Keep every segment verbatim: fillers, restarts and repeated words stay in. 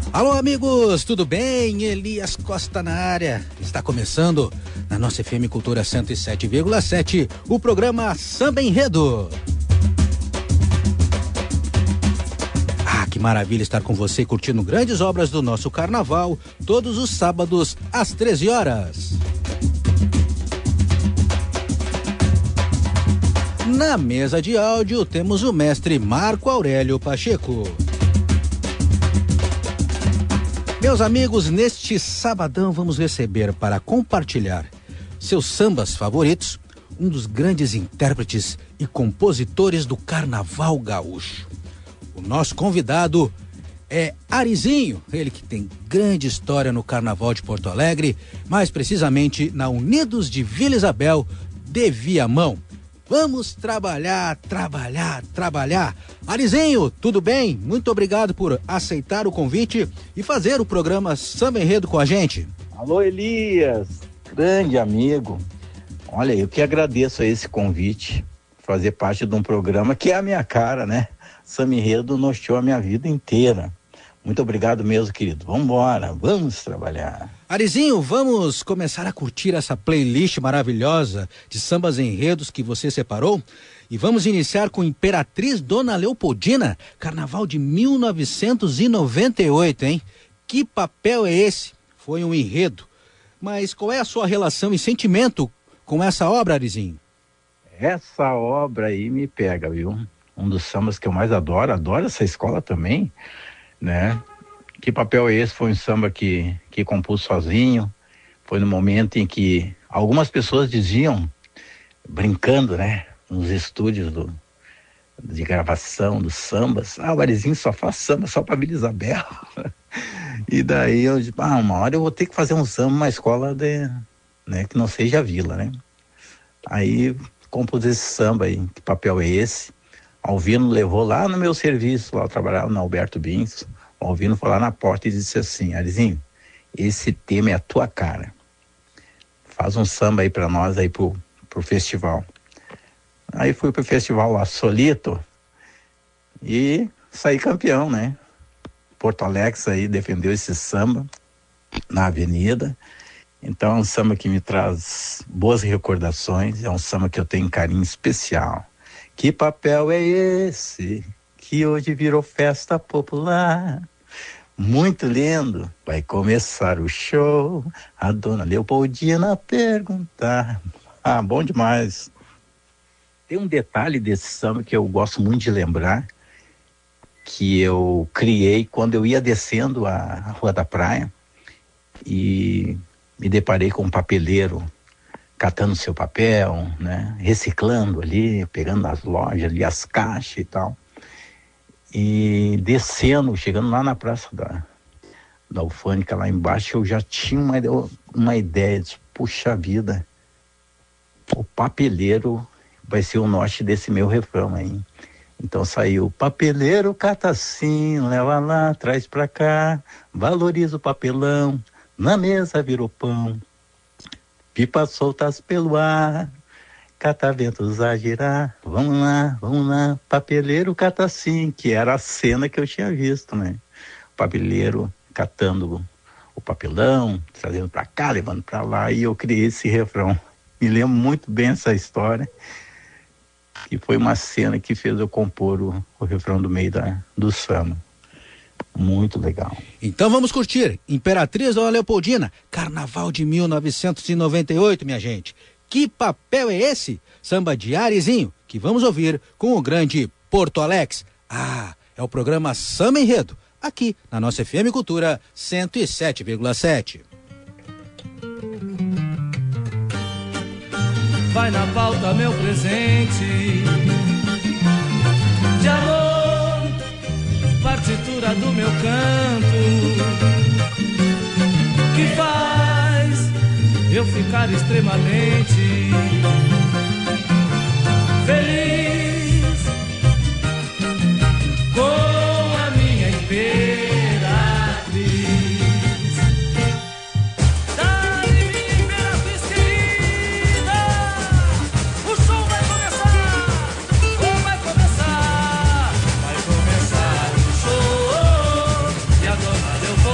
Alô, amigos, tudo bem? Elias Costa na área. Está começando na nossa F M Cultura cento e sete vírgula sete o programa Samba Enredo. Ah, que maravilha estar com você curtindo grandes obras do nosso carnaval todos os sábados às treze horas. Na mesa de áudio temos o mestre Marco Aurélio Pacheco. Meus amigos, neste sabadão vamos receber para compartilhar seus sambas favoritos um dos grandes intérpretes e compositores do Carnaval Gaúcho. O nosso convidado é Arizinho, ele que tem grande história no Carnaval de Porto Alegre, mais precisamente na Unidos de Vila Isabel de Viamão. Vamos trabalhar, trabalhar, trabalhar. Arizinho, tudo bem? Muito obrigado por aceitar o convite e fazer o programa Samba Enredo com a gente. Alô, Elias, grande amigo. Olha, eu que agradeço a esse convite, fazer parte de um programa que é a minha cara, né? Samba Enredo norteou a minha vida inteira. Muito obrigado mesmo, querido. Vamos embora, vamos trabalhar. Arizinho, vamos começar a curtir essa playlist maravilhosa de sambas enredos que você separou? E vamos iniciar com Imperatriz Dona Leopoldina, Carnaval de mil novecentos e noventa e oito, hein? Que papel é esse? Foi um enredo. Mas qual é a sua relação e sentimento com essa obra, Arizinho? Essa obra aí me pega, viu? Um dos sambas que eu mais adoro, adoro essa escola também, né? Que papel é esse? Foi um samba que, que compus sozinho. Foi no momento em que algumas pessoas diziam, brincando, né? Nos estúdios do, de gravação dos sambas, ah, o Arizinho só faz samba só pra Vila Isabel. E daí eu disse, ah, uma hora eu vou ter que fazer um samba numa escola de, né, que não seja vila, né? Aí compus esse samba aí, que papel é esse? Alvino levou lá no meu serviço, lá eu trabalhava na Alberto Bins. O Alvino foi lá na porta e disse assim, Arizinho, esse tema é a tua cara. Faz um samba aí pra nós, aí pro, pro festival. Aí fui pro festival lá, solito, e saí campeão, né? Porto Alegre aí defendeu esse samba na avenida. Então é um samba que me traz boas recordações, é um samba que eu tenho um carinho especial. Que papel é esse que hoje virou festa popular? Muito lindo, vai começar o show, a Dona Leopoldina perguntar. Ah, bom demais. Tem um detalhe desse samba que eu gosto muito de lembrar, que eu criei quando eu ia descendo a Rua da Praia e me deparei com um papeleiro catando seu papel, né, reciclando ali, pegando nas lojas ali as caixas e tal. E descendo, chegando lá na praça da, da Alfânica, lá embaixo, eu já tinha uma, uma ideia de, puxa vida, o papeleiro vai ser o norte desse meu refrão aí. Então saiu, papeleiro cata assim, leva lá, traz pra cá, valoriza o papelão, na mesa virou pão, pipas soltas pelo ar, cataventos a girar, vamos lá, vamos lá, papeleiro cata assim, que era a cena que eu tinha visto, né? O papeleiro catando o papelão, trazendo pra cá, levando pra lá, e eu criei esse refrão. Me lembro muito bem essa história, e foi uma cena que fez eu compor o, o refrão do meio da, do samba. Muito legal. Então vamos curtir Imperatriz Dona Leopoldina, Carnaval de mil novecentos e noventa e oito, minha gente. Que papel é esse? Samba de Arizinho, que vamos ouvir com o grande Porto Alex. Ah, é o programa Samba Enredo, aqui na nossa F M Cultura cento e sete vírgula sete. Vai na pauta meu presente de amor, partitura do meu canto, que faz eu ficar extremamente feliz com a minha imperatriz. Dá-lhe minha imperatriz querida, o show vai começar, ou vai começar, vai começar o show, e a Dona Leopoldina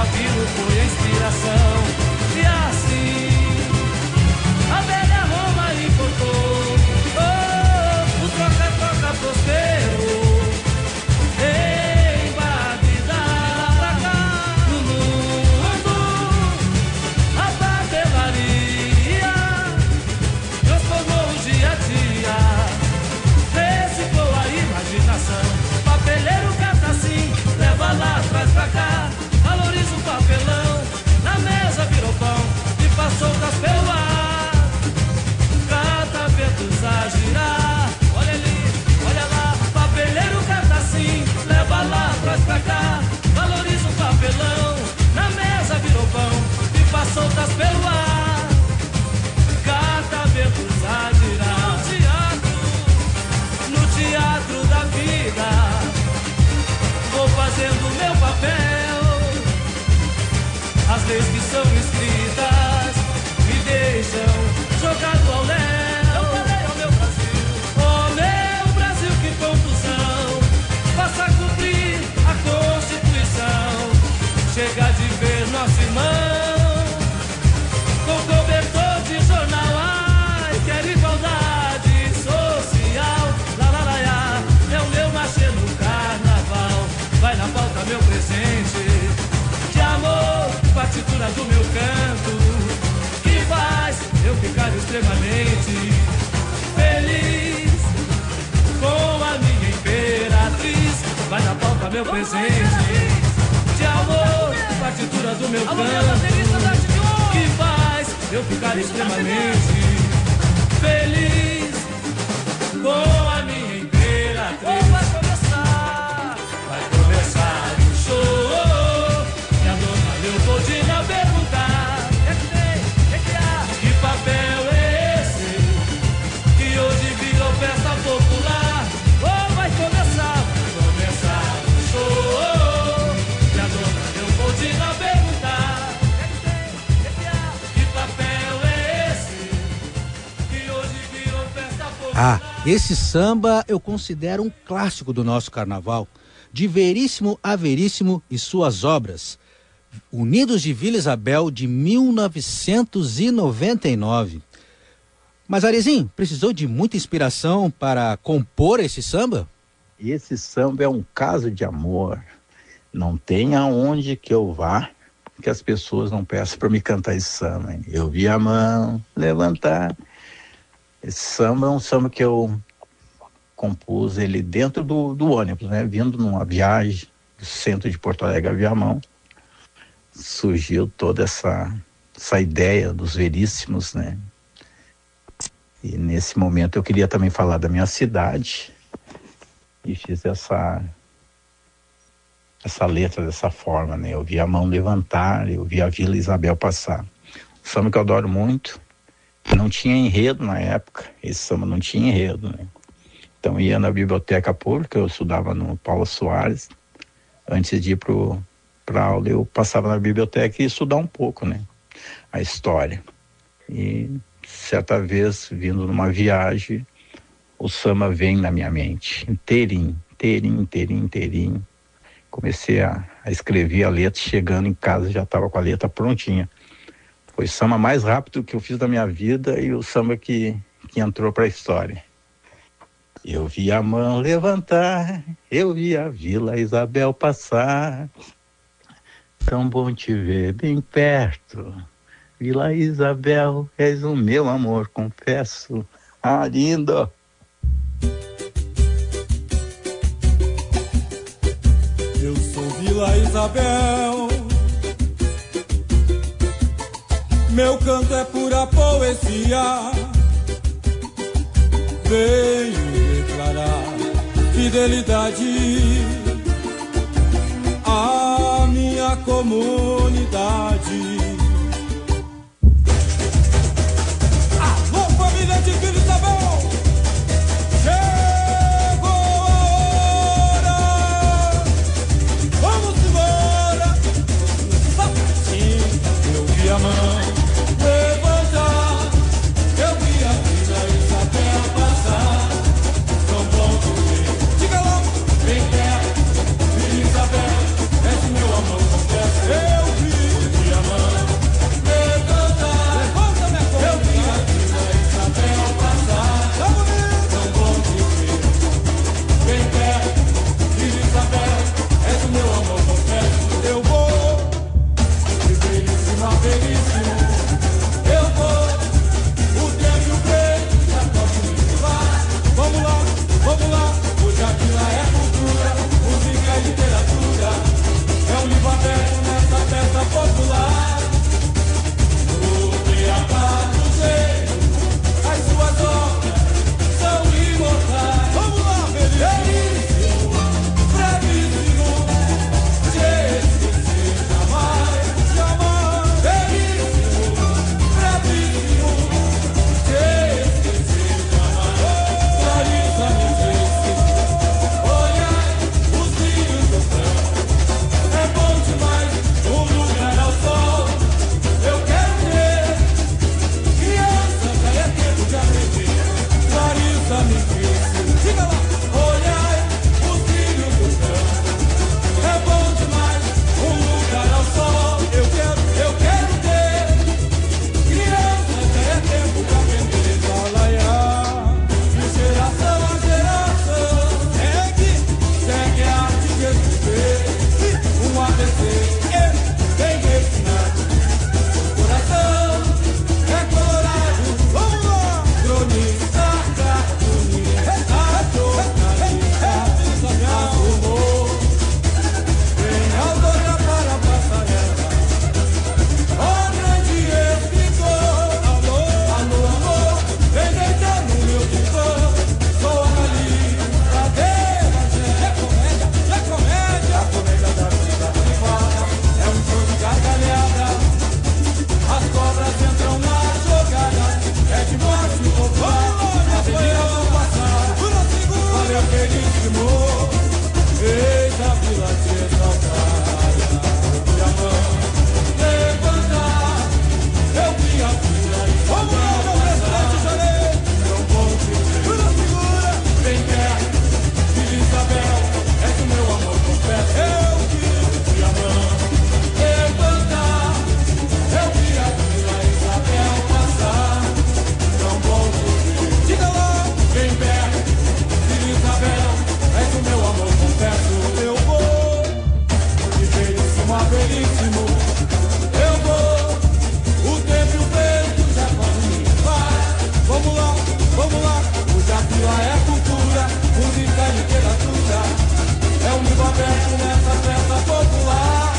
aquilo foi a inspiração. E assim a velha Roma importou oh, o troca-troca prosperou. Em Bagdá, pra cá, no mundo, a papelaria transformou o dia a dia, reciclou a imaginação. Papeleiro cata assim, leva lá atrás pra cá, valoriza o papelão, na mesa virou pão e passou das pelo ar. Cataventos a girar, olha ali, olha lá. Papeleiro cata assim, leva lá atrás pra cá, valoriza o papelão, na mesa virou pão e passou das pelo ar. Cataventos a girar, no teatro, no teatro da vida, vou fazendo meu papel. As leis que são escritas me deixam jogado ao léu. Eu falei ao meu Brasil, oh meu Brasil, que confusão. Faça cumprir a Constituição. Chega de ver nosso irmão com cobertor de jornal. Ai, quer igualdade social. Lá, lá, lá, lá. É o meu machê no carnaval. Vai na pauta meu presente de amor, partitura do meu canto, que faz eu ficar extremamente feliz com a minha imperatriz. Vai na pauta meu presente de amor, partitura do meu canto, que faz eu ficar extremamente feliz com a minha imperatriz. Vai começar, vai começar o show, e a dona Leopoldina perguntar: é que tem, é que há, que papel é esse que hoje virou festa popular? Oh, vai começar, vai começar o show, e a dona Leopoldina perguntar: é que tem, é que há, que papel é esse que hoje virou festa popular? Ah, esse samba eu considero um clássico do nosso carnaval, de Veríssimo a Veríssimo e suas obras. Unidos de Vila Isabel, de mil novecentos e noventa e nove. Mas, Arizinho, precisou de muita inspiração para compor esse samba? Esse samba é um caso de amor. Não tem aonde que eu vá que as pessoas não peçam para me cantar esse samba, hein? Eu vi a mão levantar. Esse samba é um samba que eu compus ele dentro do, do ônibus, né? Vindo numa viagem do centro de Porto Alegre a Viamão. Surgiu toda essa, essa ideia dos Veríssimos, né? E nesse momento eu queria também falar da minha cidade e fiz essa essa letra dessa forma, né? Eu vi a mão levantar, eu vi a Vila Isabel passar. Um samba que eu adoro muito. Não tinha enredo na época, esse samba não tinha enredo, né? Então ia na biblioteca pública, eu estudava no Paulo Soares. Antes de ir pro para aula, eu passava na biblioteca e ia estudar um pouco, né, a história. E certa vez, vindo numa viagem, o samba vem na minha mente, inteirinho, inteirinho, inteirinho, inteirinho. Comecei a, a escrever a letra, chegando em casa já estava com a letra prontinha. Foi o samba mais rápido que eu fiz da minha vida e o samba que, que entrou para a história. Eu vi a mão levantar, eu vi a Vila Isabel passar. Tão bom te ver bem perto, Vila Isabel, és o meu amor, confesso. Ah, lindo! Eu sou Vila Isabel, meu canto é pura poesia. Venho declarar fidelidade à minha comunidade. Alô, família de Vila Isabel, chegou a hora, vamos embora. Sapatinho, eu vi a mão levantar, eu vi a Vila Isabel passar. Tão bom te ver, diga logo, vem perto, Vila Isabel, és meu amor, confesso. Eu vi veríssimo. Eu vou, o tempo e o vento já podem me levar. Vamos lá, vamos lá, o Japila é cultura, música e literatura. É um livro aberto nessa festa popular.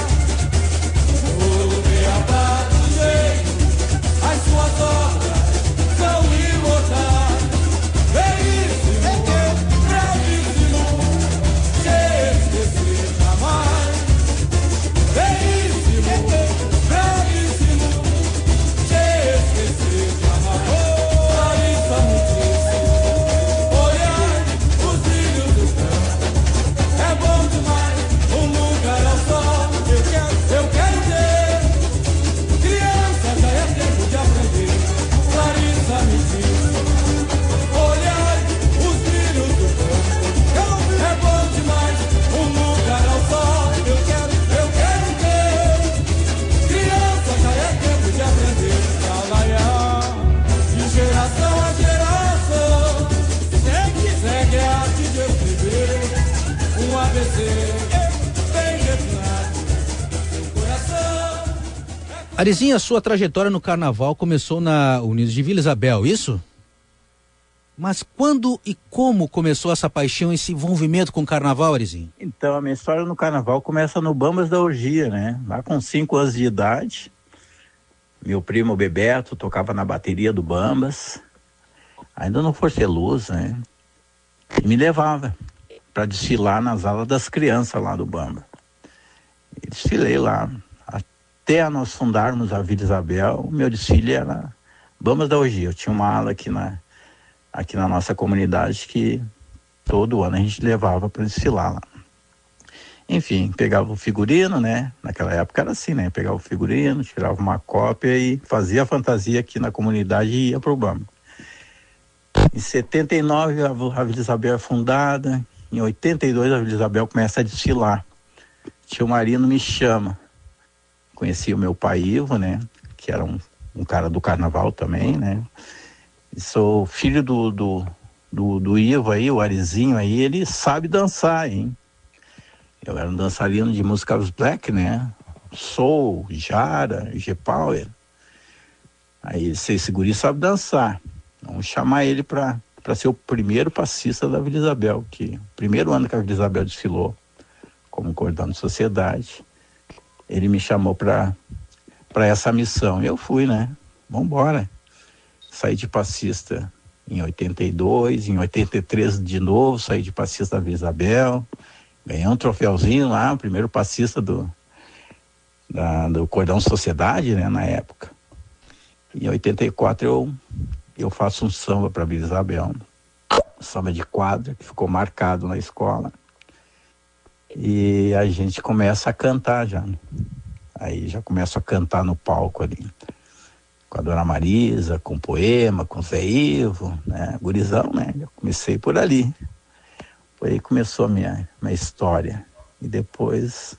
O Beabá do jeito, as suas obras são imortais. Veríssimo, bravíssimo, se esquecer jamais. Veríssimo, bravíssimo, se esquecer jamais. Larissa me disse, olhar os brilhos do campo é bom demais, um lugar ao sol. Eu quero, eu quero ter. Criança, já é tempo de aprender. Larissa me disse, olhar os brilhos do campo é bom demais, um lugar ao sol. Eu quero, eu quero ter. Criança, já é tempo de aprender. Lalaiá, de geração a geração, segue, segue a arte de escrever um A B C bem refinado, sem coração. Arizinho, a sua trajetória no carnaval começou na Unidos de Vila Isabel, isso? Mas quando e como começou essa paixão, esse envolvimento com o carnaval, Arizinho? Então, a minha história no carnaval começa no Bambas da Orgia, né? Lá com cinco anos de idade, meu primo Bebeto tocava na bateria do Bambas, ainda no Forceluz, né? E me levava para desfilar nas alas das crianças lá do Bamba. E desfilei lá. Até nós fundarmos a Vila Isabel, o meu desfile era Bambas da Orgia. Eu tinha uma ala aqui na, aqui na nossa comunidade que todo ano a gente levava para desfilar lá. Enfim, pegava o figurino, né? Naquela época era assim, né? Pegava o figurino, tirava uma cópia e fazia a fantasia aqui na comunidade e ia pro Bamba. Em setenta e nove a Vila Isabel é fundada. Em oitenta e dois a Vila Isabel começa a desfilar. Tio Marino me chama. Conheci o meu pai Ivo, né? Que era um, um cara do carnaval também, né? E sou filho do, do, do, do Ivo aí, o Arizinho aí, ele sabe dançar, hein? Eu era um dançarino de música black, né? Soul, Jara, G-Power. Aí esse guri sabe dançar. Vamos chamar ele para para ser o primeiro passista da Vila Isabel, que o primeiro ano que a Vila Isabel desfilou como cordão de sociedade, ele me chamou para para essa missão. E eu fui, né? Vambora. Saí de passista em oitenta e dois, em oitenta e três de novo, saí de passista da Vila Isabel, ganhei um troféuzinho lá, o primeiro passista do, da, do cordão sociedade, né, na época. Em oitenta e quatro eu eu faço um samba para Vila Isabel, um samba de quadra, que ficou marcado na escola. E a gente começa a cantar já. Aí já começo a cantar no palco ali, com a Dona Marisa, com poema, com o Zé Ivo, né? Gurizão, né? Eu comecei por ali. Foi aí que começou a minha, minha história. E depois,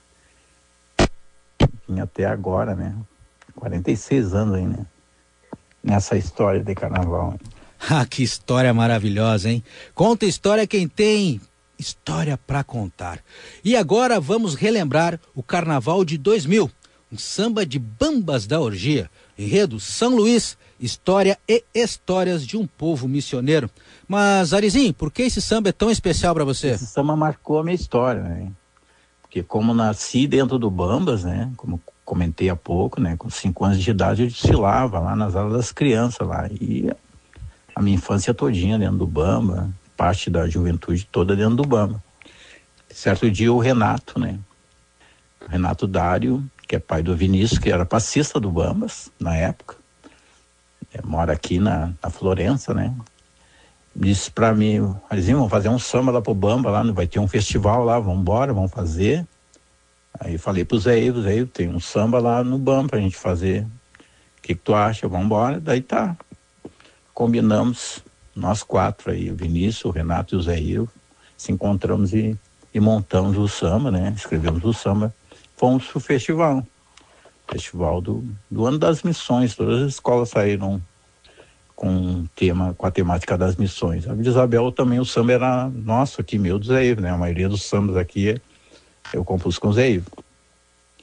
vim até agora, né? quarenta e seis anos aí, né? Nessa história de carnaval. Ah, que história maravilhosa, hein? Conta história quem tem história pra contar. E agora vamos relembrar o Carnaval de dois mil, um samba de Bambas da Orgia, enredo São Luís, história e histórias de um povo missioneiro. Mas, Arizinho, por que esse samba é tão especial pra você? Esse samba marcou a minha história, né? Porque como nasci dentro do Bambas, né? Como comentei há pouco, né? Com cinco anos de idade eu desfilava lá nas aulas das crianças lá. E a minha infância todinha dentro do Bamba, parte da juventude toda dentro do Bamba. Certo dia o Renato, né? O Renato Dário, que é pai do Vinícius, que era passista do Bambas na época. É, mora aqui na, na Florença, né? Disse pra mim, Arizinho, vamos fazer um samba lá pro Bamba, lá vai ter um festival lá, vamos embora, vamos fazer. Aí falei pro Zé Ivo, Zé Ivo, tem um samba lá no Bamba pra gente fazer. O que que tu acha? Vamos embora. Daí tá. Combinamos, nós quatro aí, o Vinícius, o Renato e o Zé Ivo, se encontramos e, e montamos o samba, né? Escrevemos o samba. Fomos pro festival. Festival do, do Ano das Missões. Todas as escolas saíram com tema, com a temática das missões. A Vila Isabel também, o samba era nosso aqui, meu do Zé Ivo, né? A maioria dos sambas aqui eu compus com o Zé Ivo.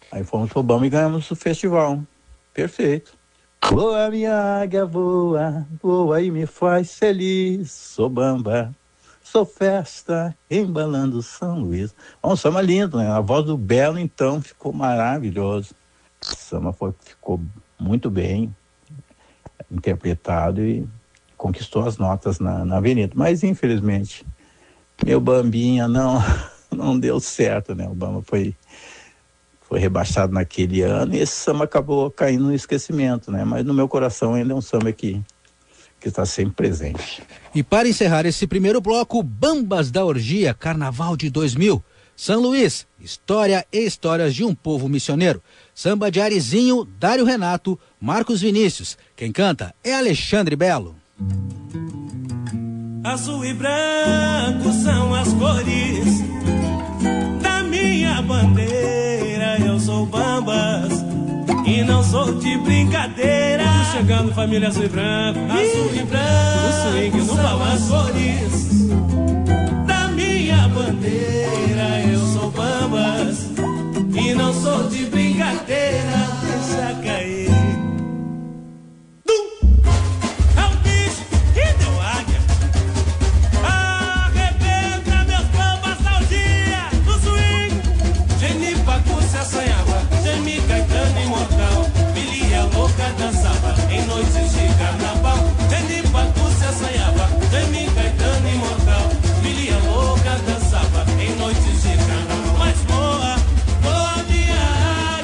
Aí fomos pro Bamba e ganhamos o festival. Perfeito. Voa minha águia, voa, voa e me faz feliz. Sou Bamba, sou festa, embalando São Luís. Um samba lindo, né? A voz do Belo, então, ficou maravilhoso. O samba foi, ficou muito bem interpretado e conquistou as notas na, na avenida. Mas, infelizmente, meu Bambinha não, não deu certo, né? O Bamba foi... foi rebaixado naquele ano e esse samba acabou caindo no esquecimento, né? Mas no meu coração ainda é um samba que que está sempre presente. E para encerrar esse primeiro bloco, Bambas da Orgia, Carnaval de dois mil. São Luís, história e histórias de um povo missioneiro. Samba de Arizinho, Dário Renato, Marcos Vinícius. Quem canta é Alexandre Belo. Azul e branco são as cores da minha bandeira. Eu sou Bambas e não sou de brincadeira. Tudo chegando, família azul e branco. Azul e branco, no swing, no são as cores da minha bandeira. Eu sou Bambas e não sou de brincadeira. Deixa cair. Dançava em noites de carnaval, Jenny Patúcia assanhava, Jamie Caetano imortal, Vilia louca dançava em noites de carnaval. Mas boa, boa minha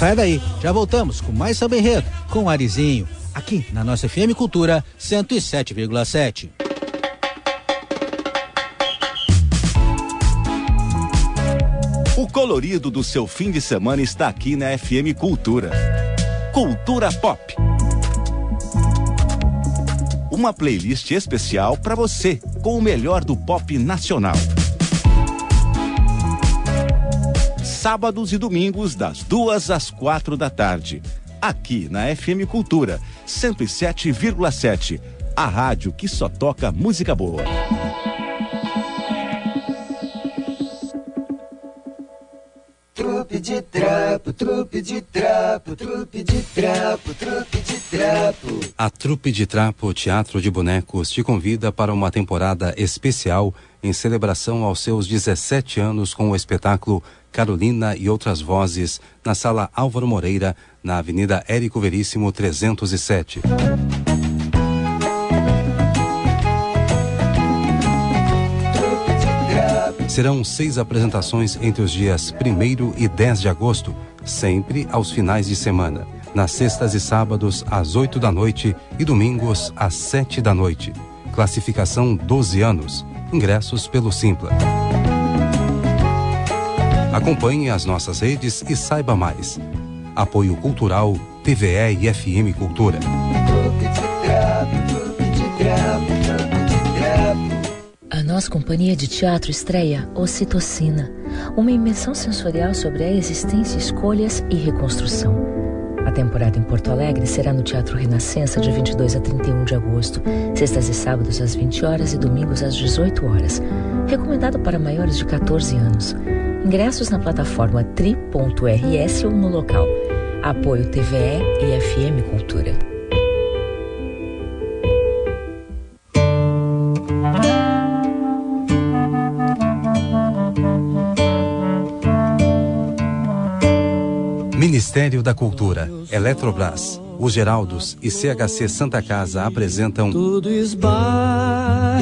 saia daí, já voltamos com mais Samba Enredo, com o Arizinho, aqui na nossa F M Cultura cento e sete vírgula sete. O colorido do seu fim de semana está aqui na F M Cultura. Cultura Pop. Uma playlist especial para você, com o melhor do pop nacional. Sábados e domingos, das duas às quatro da tarde. Aqui na F M Cultura, cento e sete vírgula sete. A rádio que só toca música boa. Trupe de trapo, trupe de trapo, trupe de trapo, trupe de trapo. A Trupe de Trapo Teatro de Bonecos te convida para uma temporada especial em celebração aos seus dezessete anos com o espetáculo Carolina e Outras Vozes, na Sala Álvaro Moreira, na Avenida Érico Veríssimo trezentos e sete. Serão seis apresentações entre os dias primeiro e dez de agosto, sempre aos finais de semana. Nas sextas e sábados, às oito da noite e domingos, às sete da noite. Classificação doze anos. Ingressos pelo Simpla. Acompanhe as nossas redes e saiba mais. Apoio Cultural, T V E e F M Cultura. A nossa companhia de teatro estreia Ocitocina, uma imersão sensorial sobre a existência, escolhas e reconstrução. A temporada em Porto Alegre será no Teatro Renascença de vinte e dois a trinta e um de agosto, sextas e sábados às vinte horas e domingos às dezoito horas. Recomendado para maiores de quatorze anos. Ingressos na plataforma tri ponto r s ou no local. Apoio T V E e F M Cultura. Ministério da Cultura, Eletrobras, os Geraldos e C H C Santa Casa apresentam Tudo esbarra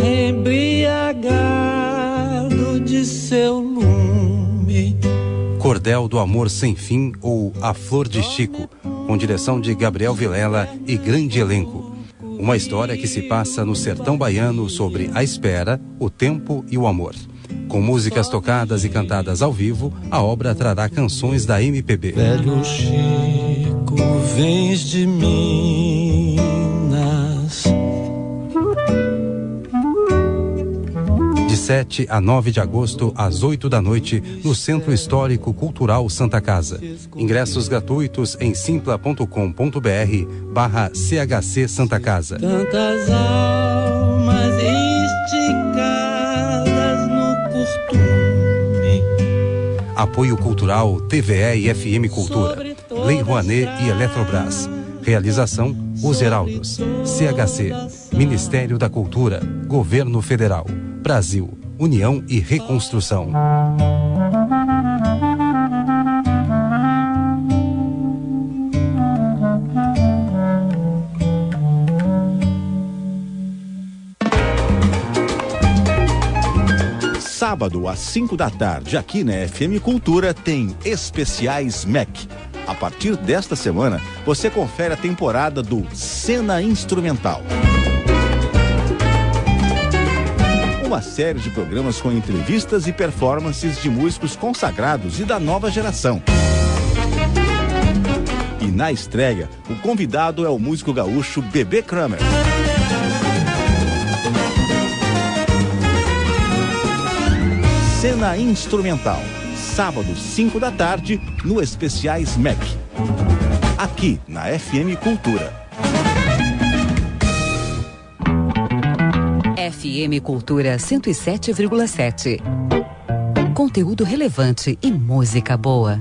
embriagado de seu lume. Cordel do Amor Sem Fim ou A Flor de Chico, com direção de Gabriel Vilela e grande elenco. Uma história que se passa no sertão baiano sobre a espera, o tempo e o amor. Com músicas tocadas e cantadas ao vivo, a obra trará canções da M P B. Velho Chico, vens de Minas. De sete a nove de agosto, às oito da noite, no Centro Histórico Cultural Santa Casa. Ingressos gratuitos em simpla ponto com ponto b r barra C H C Santa Casa. Tantas almas esticadas no costume. Apoio Cultural, T V E e F M Cultura. Lei Rouanet e Eletrobras. Realização, Os Geraldos. C H C. Ministério da Cultura. Governo Federal. Brasil. União e Reconstrução. Sábado, às cinco da tarde, aqui na F M Cultura, tem Especiais M E C. A partir desta semana, você confere a temporada do Cena Instrumental. Uma série de programas com entrevistas e performances de músicos consagrados e da nova geração. E na estreia, o convidado é o músico gaúcho Bebê Kramer. Cena Instrumental, sábado, cinco da tarde, no Especiais M E C. Aqui na F M Cultura. F M Cultura cento e sete vírgula sete. Conteúdo relevante e música boa.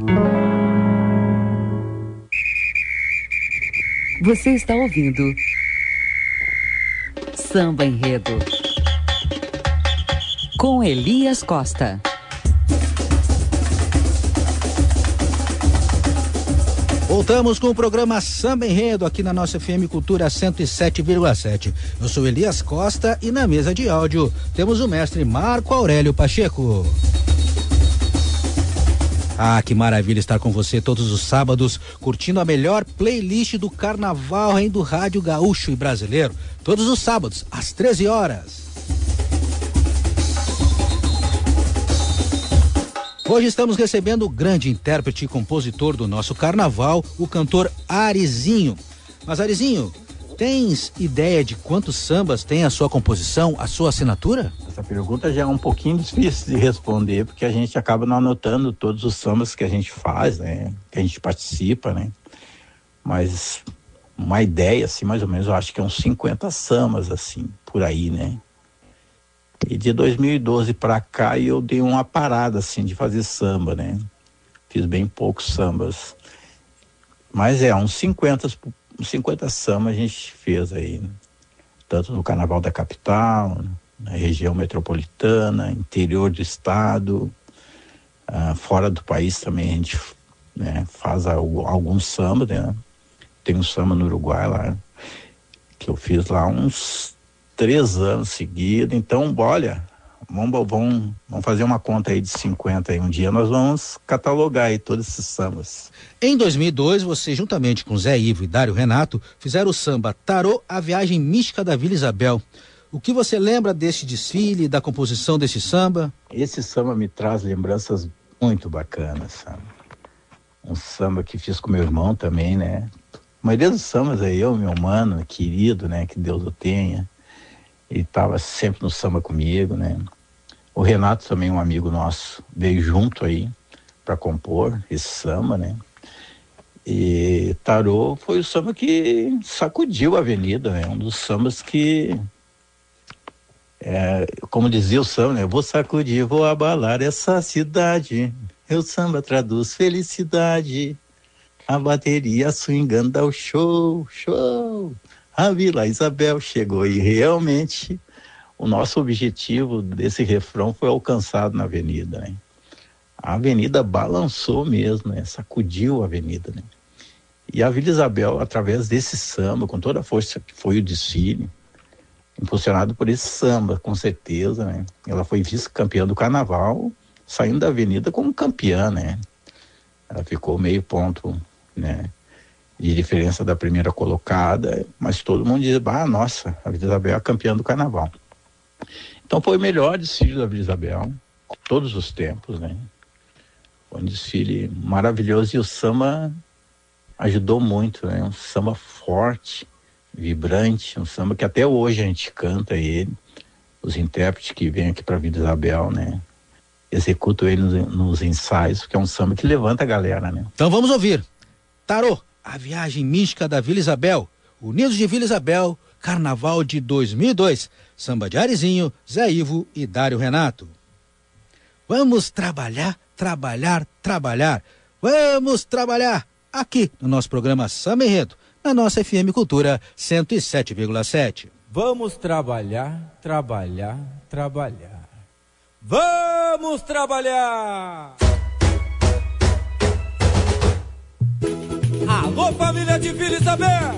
Você está ouvindo Samba Enredo com Elias Costa. Voltamos com o programa Samba Enredo aqui na nossa F M Cultura cento e sete vírgula sete. Eu sou Elias Costa e na mesa de áudio temos o mestre Marco Aurélio Pacheco. Ah, que maravilha estar com você todos os sábados, curtindo a melhor playlist do carnaval hein, do rádio gaúcho e brasileiro. Todos os sábados, às treze horas. Hoje estamos recebendo o grande intérprete e compositor do nosso carnaval, o cantor Arizinho. Mas Arizinho, tens ideia de quantos sambas tem a sua composição, a sua assinatura? Essa pergunta já é um pouquinho difícil de responder, porque a gente acaba não anotando todos os sambas que a gente faz, né? Que a gente participa, né? Mas uma ideia, assim, mais ou menos, eu acho que é uns cinquenta sambas, assim, por aí, né? E de dois mil e doze pra cá eu dei uma parada, assim, de fazer samba, né? Fiz bem poucos sambas. Mas é, uns cinquenta, uns cinquenta sambas a gente fez aí, né? Tanto no Carnaval da Capital, na região metropolitana, interior do estado, uh, fora do país também a gente, né, faz algo, alguns sambas, né? Tem um samba no Uruguai lá, que eu fiz lá uns três anos seguidos. Então, olha, vamos, vamos, vamos fazer uma conta aí de cinquenta, aí um dia nós vamos catalogar aí todos esses sambas. Em dois mil e dois, você, juntamente com Zé Ivo e Dário Renato, fizeram o samba Tarô, a Viagem Mística da Vila Isabel. O que você lembra desse desfile, da composição desse samba? Esse samba me traz lembranças muito bacanas, sabe? Um samba que fiz com meu irmão também, né? A maioria dos sambas é eu, meu mano, querido, né? Que Deus o tenha. Ele estava sempre no samba comigo, né? O Renato também, um amigo nosso, veio junto aí para compor esse samba, né? E Tarô foi o samba que sacudiu a avenida, né? Um dos sambas que... É, como dizia o samba, né? Vou sacudir, vou abalar essa cidade. O samba traduz felicidade. A bateria swingando dá o show, show. A Vila Isabel chegou e realmente o nosso objetivo desse refrão foi alcançado na avenida, né? A avenida balançou mesmo, né? Sacudiu a avenida, né? E a Vila Isabel, através desse samba, com toda a força que foi o desfile, impulsionado por esse samba, com certeza, né? Ela foi vice-campeã do carnaval, saindo da avenida como campeã, né? Ela ficou meio ponto, né, de diferença da primeira colocada, mas todo mundo diz, ah, nossa, a Vila Isabel é a campeã do carnaval. Então foi o melhor desfile da Vila Isabel, todos os tempos, né? Foi um desfile maravilhoso e o samba ajudou muito, né? Um samba forte, vibrante, um samba que até hoje a gente canta ele, os intérpretes que vêm aqui para Vila Isabel, né, executam ele nos, nos ensaios, porque é um samba que levanta a galera, né. Então vamos ouvir Tarô, a Viagem Mística da Vila Isabel, Unidos de Vila Isabel, Carnaval de dois mil e dois, samba de Arizinho, Zé Ivo e Dário Renato. Vamos trabalhar, trabalhar, trabalhar, vamos trabalhar aqui no nosso programa Samba Enredo, na nossa F M Cultura cento e sete vírgula sete. Vamos trabalhar, trabalhar, trabalhar. Vamos trabalhar! Alô, família de Vila Isabel!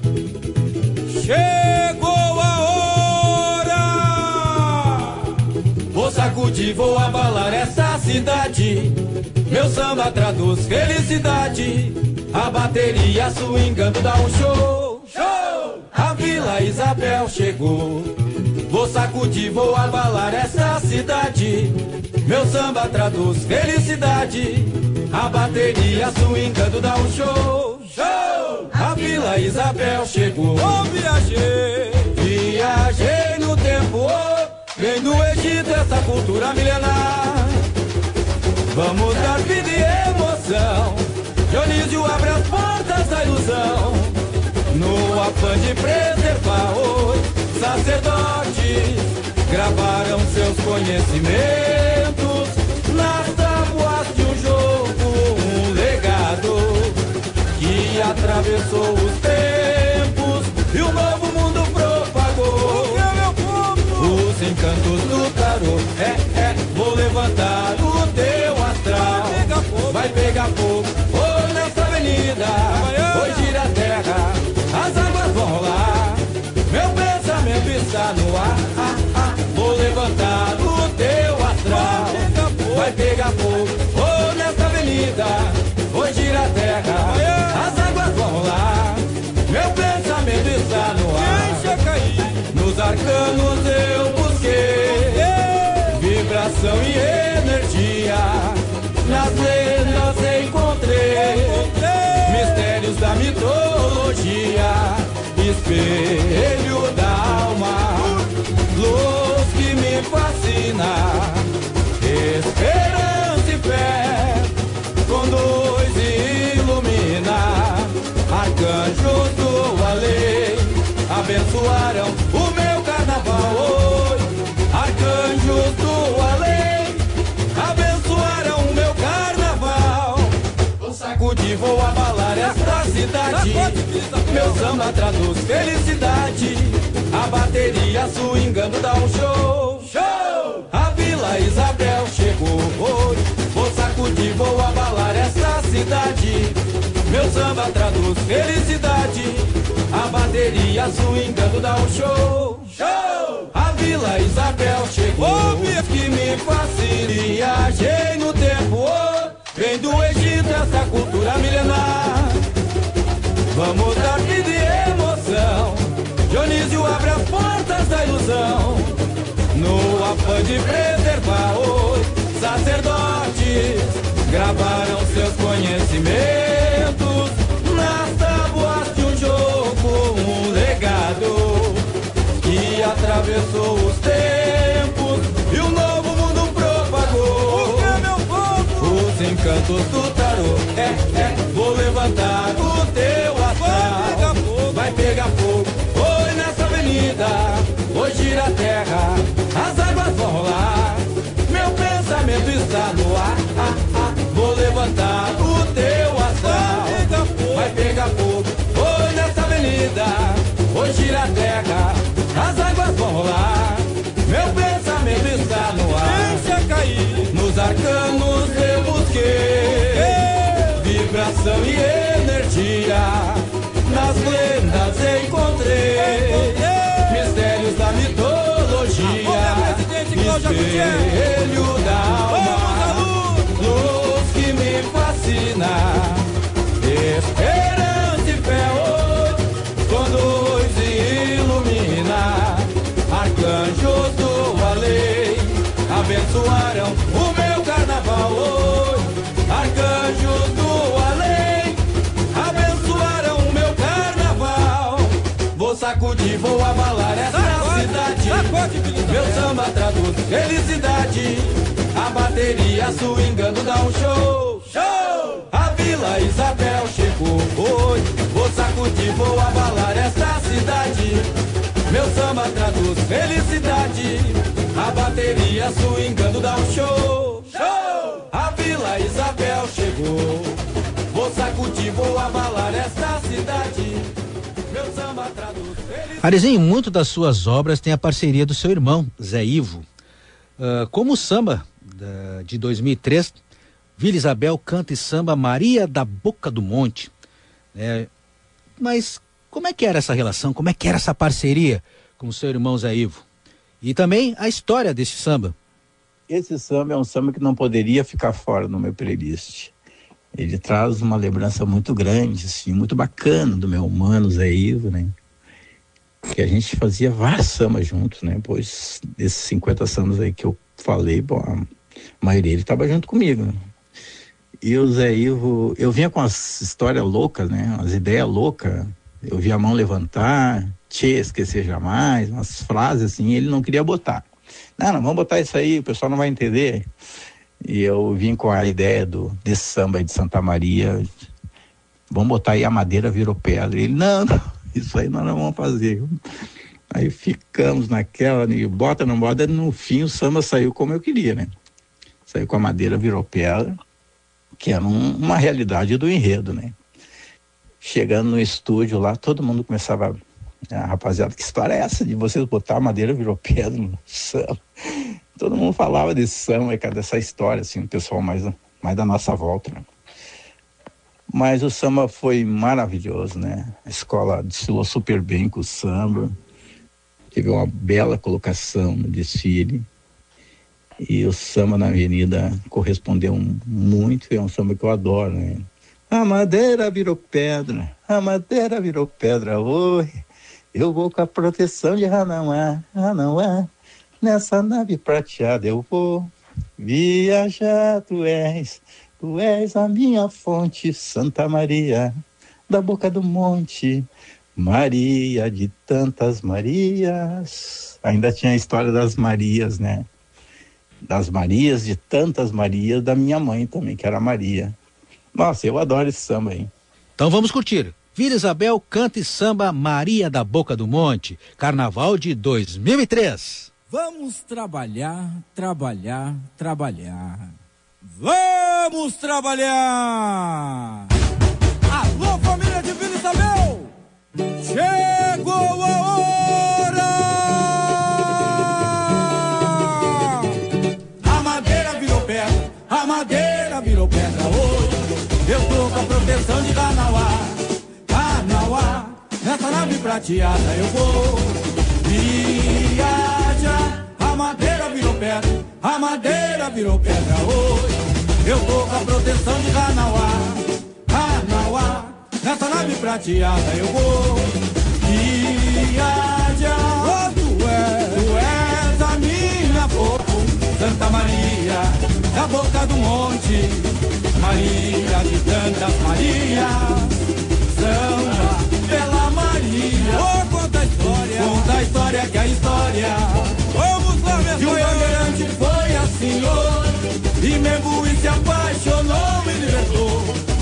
Chegou a hora! Vou sacudir, vou abalar essa cidade. Meu samba traduz felicidade. A bateria swingando dá um show, show! A Vila Isabel chegou. Vou sacudir, vou abalar essa cidade. Meu samba traduz felicidade. A bateria swingando dá um show, show! A Vila Isabel chegou. Oh, viajei, viajei no tempo, oh, vem do Egito essa cultura milenar. Vamos dar vida e emoção. Dionísio abre as portas da ilusão. No afã de preservar os sacerdotes gravaram seus conhecimentos nas tábuas de um jogo, um legado que atravessou os tempos e o novo mundo propagou. Os encantos do tarô, é, é, vou levantar o teu astral. Vai pegar fogo, oh, nessa avenida, hoje gira a terra, as águas vão rolar. Meu pensamento está no ar, ah, ah, vou levantar o teu astral. Vai pegar fogo, oh, nessa avenida. espelho da alma, luz que me fascina, esperança e fé, conduz e ilumina, arcanjos do além, abençoaram o meu carnaval hoje, arcanjos do além, abençoaram o meu carnaval, vou sacudir, vou abalar esta cidade, meu samba traduz felicidade, a bateria swingando dá um show, show! A Vila Isabel chegou hoje, vou sacudir, vou abalar esta cidade, meu samba traduz felicidade, a bateria swingando dá um show, show! A Vila Isabel chegou, que me fascina, viajei no tempo, oh, vem do Egito essa cultura milenar, vamos dar vida e emoção, Dionísio abre as portas da ilusão, no afã de preservar hoje, sacerdotes gravaram seus conhecimentos nas tábuas de um jogo, um legado que atravessou os tempos e o novo mundo propagou. O que é meu povo? Os encantos do tarô, é, é, vou levantar o teu astral, vai pegar fogo, oi nessa avenida, hoje gira a terra, as águas vão rolar, meu pensamento está no ar, ah, ah, vou levantar o teu astral, vai pegar fogo, oi nessa avenida, hoje gira a terra, as águas vão rolar, meu pensamento está no ar, deixa cair, nos arcanos eu busquei, vibração e energia, nas lendas encontrei, mistérios da mitologia, espelho da alma, luz que me fascina, esperança e fé, oh, conduz e ilumina, arcanjos do além, abençoaram o meu carnaval hoje, arcanjos do além, abençoaram o meu carnaval, vou sacudir, vou abalar essa cidade, meu samba traduz felicidade, a bateria swingando dá um show, show! A Vila Isabel chegou hoje, vou sacudir, vou abalar esta cidade, meu samba traduz felicidade, a bateria swingando dá um show, show! A Vila Isabel chegou, vou sacudir, vou abalar esta cidade, meu samba traduz felicidade. Arizinho, muito das suas obras tem a parceria do seu irmão, Zé Ivo. Uh, como o samba da, de dois mil e três, Vila Isabel canta e samba Maria da Boca do Monte. É, mas como é que era essa relação, como é que era essa parceria com o seu irmão Zé Ivo? E também a história desse samba. Esse samba é um samba que não poderia ficar fora no meu playlist. Ele traz uma lembrança muito grande, assim, muito bacana do meu mano Zé Ivo, né? Que a gente fazia vários sambas juntos, né? Pois desses cinquenta sambas aí que eu falei, bom, a maioria ele estava junto comigo, né? E o Zé Ivo, eu vinha com as histórias loucas, né? As ideias loucas. Eu via a mão levantar, te esquecer jamais, umas frases assim, ele não queria botar. Não, não, vamos botar isso aí, o pessoal não vai entender. E eu vim com a ideia do, desse samba aí de Santa Maria, vamos botar aí a madeira virou pedra. Ele, não, não, isso aí nós não vamos fazer. Aí ficamos naquela, e bota, não bota, no fim o samba saiu como eu queria, né? Saiu com a madeira virou pedra, que era um, uma realidade do enredo, né? Chegando no estúdio lá, todo mundo começava, ah, rapaziada, que história é essa de vocês botar a madeira virou pedra no samba? Todo mundo falava desse samba, cara, dessa história, assim, o pessoal mais, mais da nossa volta, né? Mas o samba foi maravilhoso, né? A escola desfilou super bem com o samba, teve uma bela colocação no desfile, e o samba na avenida correspondeu muito, é um samba que eu adoro, né? A madeira virou pedra, a madeira virou pedra, oi, eu vou com a proteção de Ranauá, Ranauá, nessa nave prateada eu vou viajar, tu és, tu és a minha fonte, Santa Maria, da boca do monte, Maria de tantas Marias. Ainda tinha a história das Marias, né? Das Marias, de tantas Marias, da minha mãe também, que era Maria. Nossa, eu adoro esse samba, hein? Então vamos curtir. Vila Isabel canta e samba Maria da Boca do Monte, Carnaval de dois mil e três. Vamos trabalhar, trabalhar, trabalhar. Vamos trabalhar! Alô, família de Vila Isabel! Chegou a hora! A madeira virou pedra, a madeira virou pedra hoje. Eu tô com a proteção de Carnauá, Carnauá. Nessa nave prateada eu vou viajar. A madeira virou pedra, a madeira virou pedra hoje. Eu tô com a proteção de Carnauá, Carnauá. Nessa nave prateada eu vou viajar. Oh, tu és, tu és a minha fogo, Santa Maria, da boca do monte, Maria de tantas Marias. Samba pela Maria. Oh, conta a história, conta a história que a história. Vamos lá, meu filho. E o bandeirante foi assim, oh, e Membuí se apaixonou e libertou.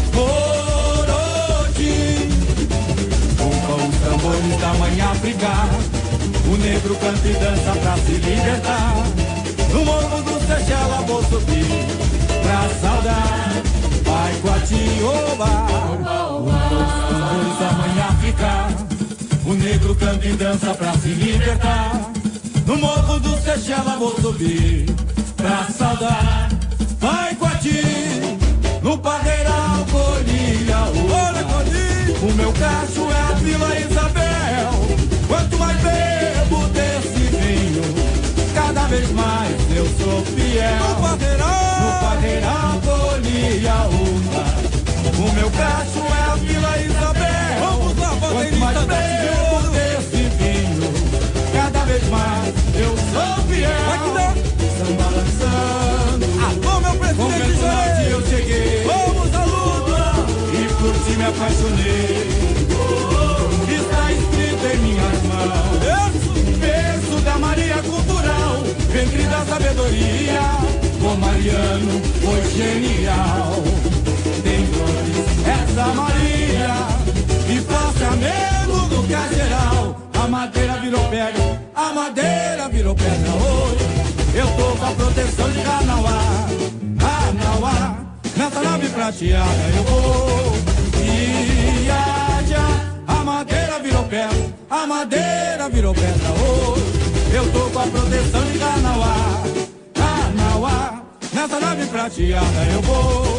Os tambores da mãe África, o negro canta e dança pra se libertar. No morro do Seixela vou subir pra saudar Pai Guatioba. Os tambores da mãe África, o negro canta e dança pra se libertar. No morro do Seixela vou subir pra saudar Pai Guati. No parreiral colhia o olha colhi. O meu cacho é a Vila Isabel. Quanto mais bebo desse vinho, cada vez mais eu sou fiel. No parreiral, no parreiral colhia uva. O meu cacho é a Vila Isabel. Vamos lá, quanto mais bebo desse vinho, cada vez mais eu sou fiel. Samba lançando. Alô, meu presidente, eu cheguei. Vamos à luta. E por ti me apaixonei. Está escrito em minhas mãos. Verso, verso da Maria Cultural, ventre da sabedoria. O Mariano foi genial. Tem flores essa Maria e passa menos do que a geral. A madeira virou pedra, a madeira virou pedra hoje. Eu tô com a proteção de Carnauá, Carnauá. Nessa nave prateada eu vou viajar. A madeira virou pedra, a madeira virou pedra hoje. Eu tô com a proteção de Carnauá, Carnauá. Nessa nave prateada eu vou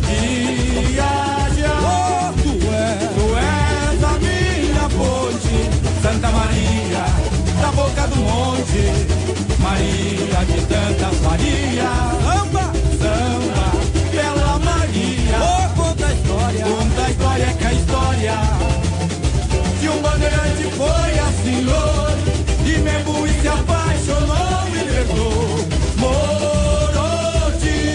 viajar. Oh, tu és, tu és a minha ponte, Santa Maria, da boca do monte, Maria de tantas Marias. Samba, samba pela Maria. Oh, conta a história, conta a história que a história de um bandeirante foi assim longe, e Membuí se apaixonou e libertou Morote.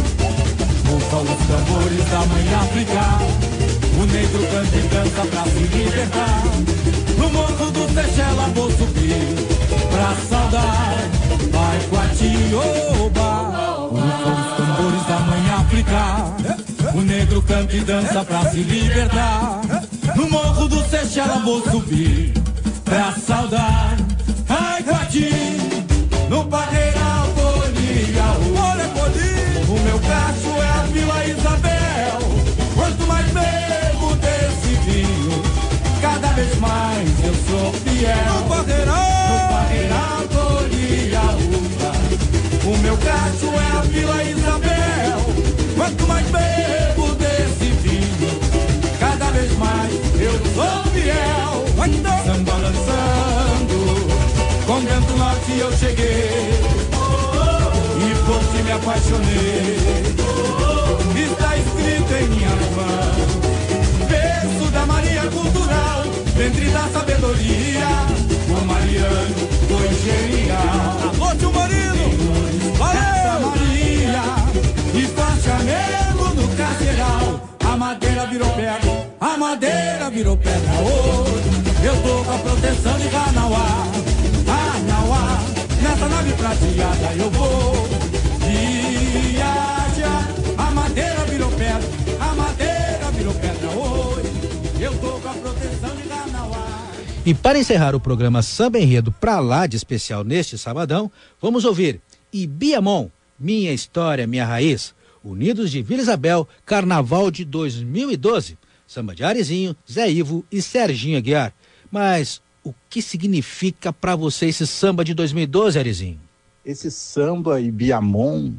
Ouçam os tambores da mãe África, o negro canta e dança pra se libertar. No morro do Seixela vou subir pra saudar Pai Guatioba. Ouçam os tambores da mãe África, o negro canta e dança pra se libertar. No morro do Seixela vou subir pra saudar Pai Guati. No parreiral colhia o olha colhi. O meu cacho é a Vila Isabel. Quanto mais bebo desse vinho, cada vez mais eu sou fiel. No parreiral, no parreiral colhia uva. O meu cacho é a Vila Isabel. Quanto mais bebo desse vinho, cada vez mais eu sou fiel. Samba lançando, com vento norte eu cheguei, e por ti me apaixonei. Está escrito em minhas mãos, verso da Maria Cultural, ventre da sabedoria. O Mariano foi genial. Alô, tio Marino, valeu! Essa Maria e faixa mesmo no carceral. A madeira virou pedra, a madeira virou pedra hoje. a proteção de Ranauá, Ranauá, nessa nave prateada eu vou viajar. A madeira virou pedra, a madeira virou pedra hoje. Eu tô com a proteção de Ranauá. E para encerrar o programa Samba Enredo pra lá de especial neste sabadão, vamos ouvir Ibiamon, Minha História, Minha Raiz, Unidos de Vila Isabel, Carnaval de dois mil e doze, samba de Arizinho, Zé Ivo e Serginho Aguiar. Mas o que significa para você esse samba de dois mil e doze, Arizinho? Esse samba Ibiamon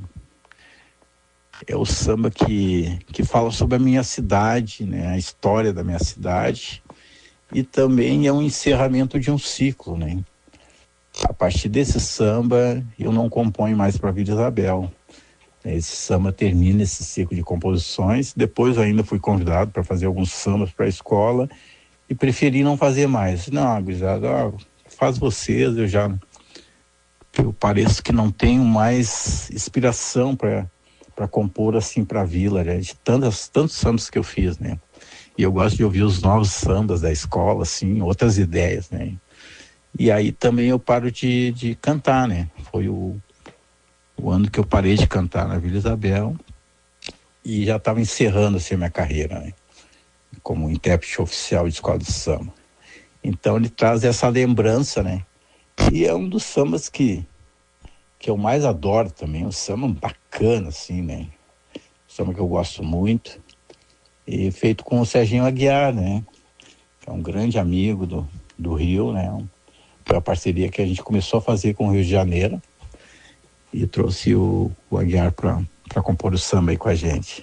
é o samba que, que fala sobre a minha cidade, né? A história da minha cidade. E também é um encerramento de um ciclo, né? A partir desse samba, eu não componho mais para Vila Isabel. Esse samba termina esse ciclo de composições. Depois eu ainda fui convidado para fazer alguns sambas para a escola e preferi não fazer mais. Não, gurizada, faz vocês, eu já... Eu pareço que não tenho mais inspiração para para compor assim para a vila, né? De tantas, tantos sambas que eu fiz, né? E eu gosto de ouvir os novos sambas da escola, assim, outras ideias, né? E aí também eu paro de, de cantar, né? Foi o, o ano que eu parei de cantar na Vila Isabel e já estava encerrando assim a minha carreira, né? Como intérprete oficial de escola de samba. Então ele traz essa lembrança, né? E é um dos sambas que, que eu mais adoro também, um samba bacana, assim, né? Um samba que eu gosto muito. E feito com o Serginho Aguiar, né? Que é um grande amigo do, do Rio, né? Foi a parceria que a gente começou a fazer com o Rio de Janeiro e trouxe o, o Aguiar para compor o samba aí com a gente.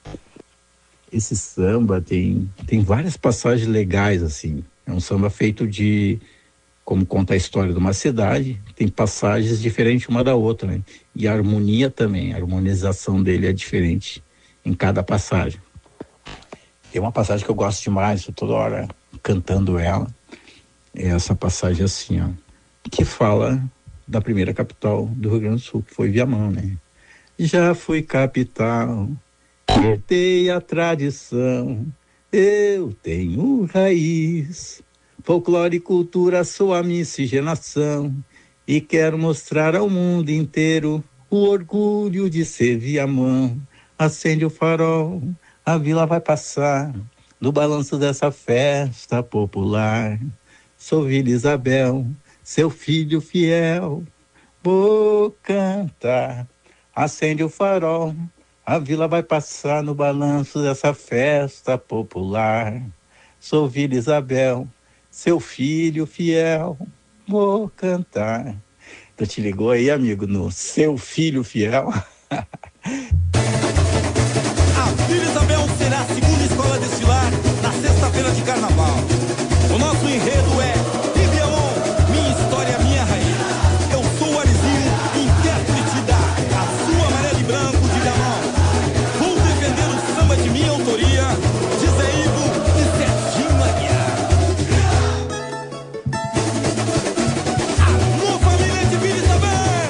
Esse samba tem, tem várias passagens legais, assim. É um samba feito de, como conta a história de uma cidade, tem passagens diferentes uma da outra, né? E a harmonia também, a harmonização dele é diferente em cada passagem. Tem uma passagem que eu gosto demais, estou toda hora cantando ela. É essa passagem assim, ó, que fala da primeira capital do Rio Grande do Sul, que foi Viamão, né? Já fui capital, herdei a tradição, eu tenho raiz, folclore e cultura sou a miscigenação, e quero mostrar ao mundo inteiro o orgulho de ser Viamão. Acende o farol, a vila vai passar no balanço dessa festa popular. Sou Vila Isabel, seu filho fiel, vou cantar. Acende o farol, a vila vai passar no balanço dessa festa popular. Sou Vila Isabel, seu filho fiel, vou cantar. Tu te ligou aí, amigo, no Seu Filho Fiel? A Vila Isabel será a segunda escola desfilar na sexta-feira de carnaval. O nosso enredo é Ibiamon, minha história, minha raiz. Eu sou o Arizinho, intérprete da Azul, Amarelo e Branco de Viamão. Vou defender o samba de minha autoria, de Zé Ivo e Serginho Aguiar. Alô, família de Vila Isabel!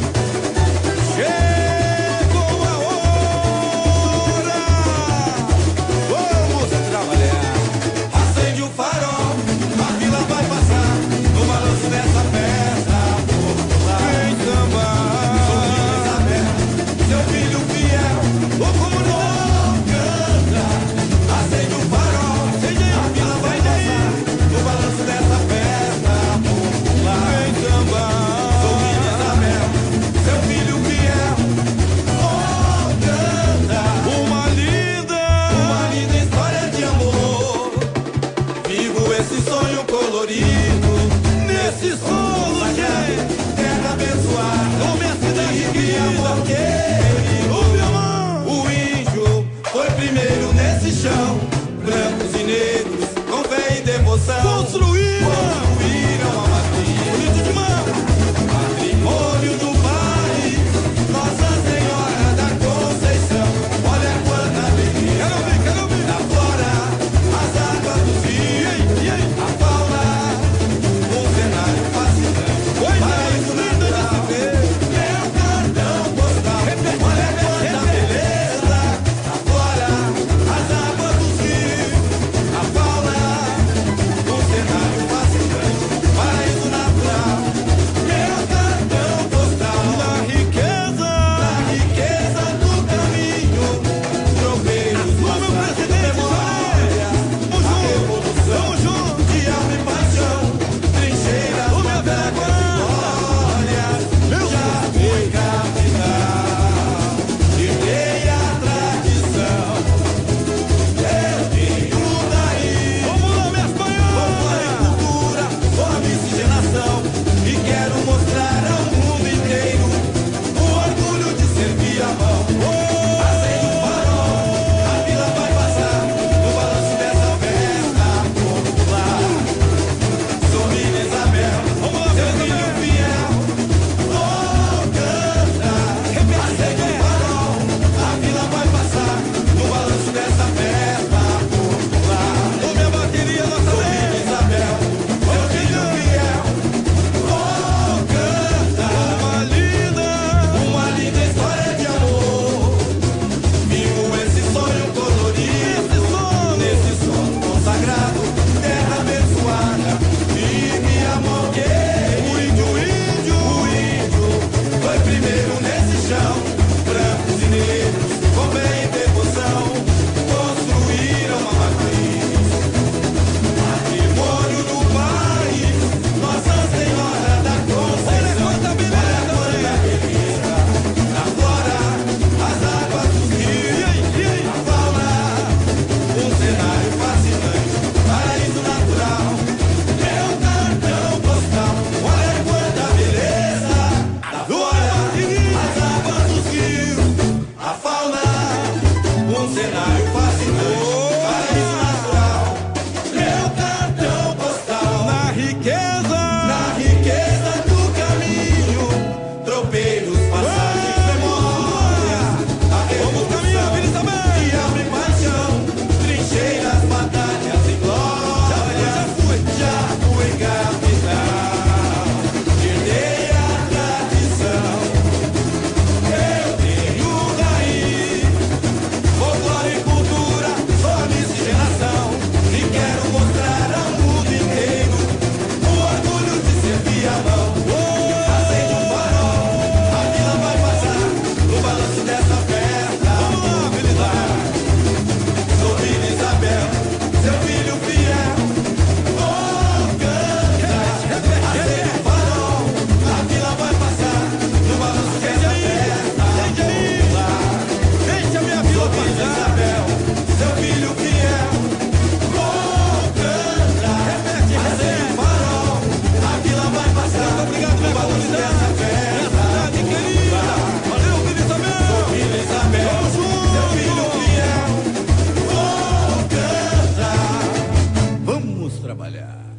Chegou a hora! Vamos trabalhar! Acende o farol, a vila vai passar no balanço dessa festa popular. Vem samba, sou Vila Isabel, seu filho fiel, ou como não canta. Acende o farol, a vila vai passar no balanço dessa festa popular. Vem samba, sou Vila Isabel, seu filho fiel, oh canta. Uma linda, uma linda história de amor. Vivo esse sonho colorido nesse solo, gente. Terra abençoada, oh minha cidade querida, querido. O índio foi primeiro nesse chão. Brancos e negros, com fé e devoção, construíram, construíram a matriz. Bonito demais. Patrimônio do país, Nossa Senhora da Conceição. Olha quanta alegria. Quero ouvir, quero ouvir. Da flora, as águas dos rios, a fauna, um cenário fascinante. Paraíso natural, meu cartão postal. Olha quanta beleza. Da flora, as águas dos rios, a fauna, um cenário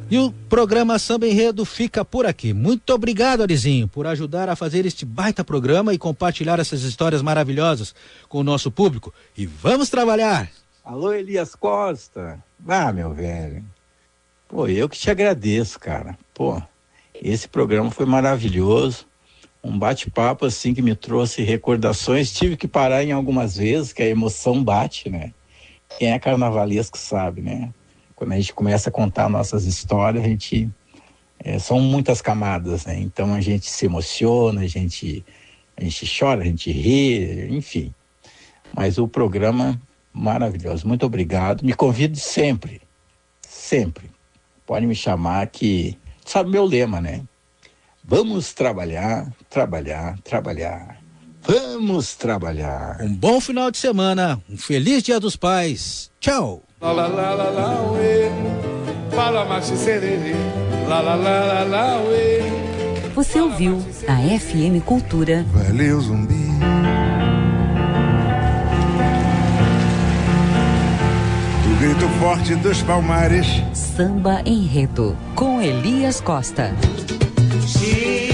E o programa Samba Enredo fica por aqui. Muito obrigado, Arizinho, por ajudar a fazer este baita programa e compartilhar essas histórias maravilhosas com o nosso público. E vamos trabalhar! Alô, Elias Costa. Ah, meu velho. Pô, eu que te agradeço, cara. Pô, esse programa foi maravilhoso. Um bate-papo, assim, que me trouxe recordações. Tive que parar em algumas vezes, que a emoção bate, né? Quem é carnavalesco sabe, né? Quando a gente começa a contar nossas histórias, a gente... É, são muitas camadas, né? Então a gente se emociona, a gente, a gente chora, a gente ri, enfim. Mas o programa, maravilhoso. Muito obrigado. Me convido sempre, sempre. Pode me chamar que... Sabe meu lema, né? Vamos trabalhar, trabalhar, trabalhar. Vamos trabalhar. Um bom final de semana, um feliz Dia dos Pais. Tchau. La la la la la uê, fala machi sererê, la la la la la uê. Você ouviu a F M Cultura. Valeu, Zumbi. O grito forte dos palmares. Samba Enredo, com Elias Costa. Sim.